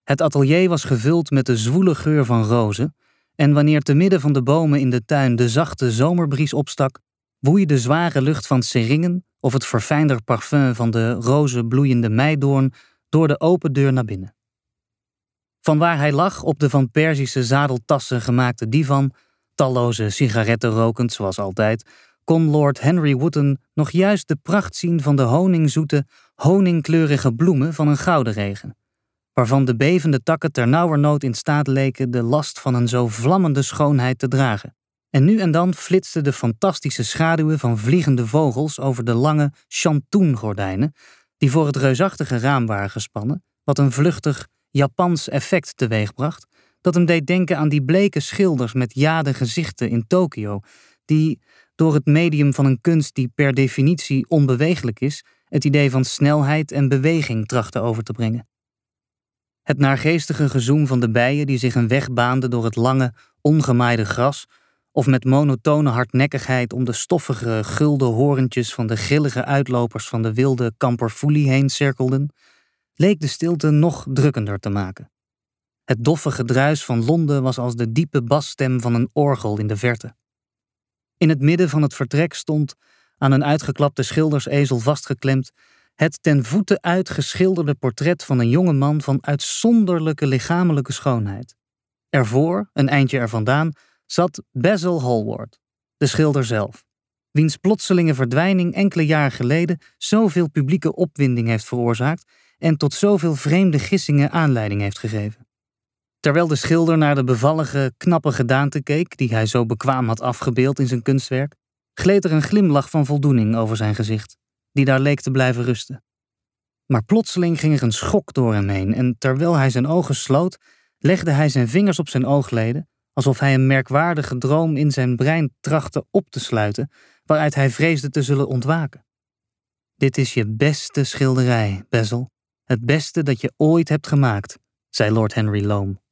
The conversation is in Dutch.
Het atelier was gevuld met de zwoele geur van rozen, en wanneer te midden van de bomen in de tuin de zachte zomerbries opstak, woei de zware lucht van seringen of het verfijnder parfum van de rozenbloeiende meidoorn door de open deur naar binnen. Van waar hij lag op de van Perzische zadeltassen gemaakte divan, talloze sigaretten rokend zoals altijd, kon Lord Henry Wotton nog juist de pracht zien van de honingzoete, honingkleurige bloemen van een gouden regen, waarvan de bevende takken ternauwernood in staat leken de last van een zo vlammende schoonheid te dragen. En nu en dan flitsten de fantastische schaduwen van vliegende vogels over de lange shantoengordijnen, die voor het reusachtige raam waren gespannen, wat een vluchtig Japans effect teweegbracht, dat hem deed denken aan die bleke schilders met jade gezichten in Tokio, die door het medium van een kunst die per definitie onbeweeglijk is, het idee van snelheid en beweging trachten over te brengen. Het naargeestige gezoem van de bijen die zich een weg baanden door het lange, ongemaaide gras, of met monotone hardnekkigheid om de stoffige, gulden horentjes van de grillige uitlopers van de wilde kamperfoelie heen cirkelden, leek de stilte nog drukkender te maken. Het doffe gedruis van Londen was als de diepe basstem van een orgel in de verte. In het midden van het vertrek stond, aan een uitgeklapte schildersezel vastgeklemd, het ten voeten uit geschilderde portret van een jonge man van uitzonderlijke lichamelijke schoonheid. Ervoor, een eindje er vandaan, zat Basil Hallward, de schilder zelf, wiens plotselinge verdwijning enkele jaren geleden zoveel publieke opwinding heeft veroorzaakt en tot zoveel vreemde gissingen aanleiding heeft gegeven. Terwijl de schilder naar de bevallige, knappe gedaante keek, die hij zo bekwaam had afgebeeld in zijn kunstwerk, gleed er een glimlach van voldoening over zijn gezicht, die daar leek te blijven rusten. Maar plotseling ging er een schok door hem heen en terwijl hij zijn ogen sloot, legde hij zijn vingers op zijn oogleden, alsof hij een merkwaardige droom in zijn brein trachtte op te sluiten, waaruit hij vreesde te zullen ontwaken. Dit is je beste schilderij, Basil. Het beste dat je ooit hebt gemaakt, zei Lord Henry loom.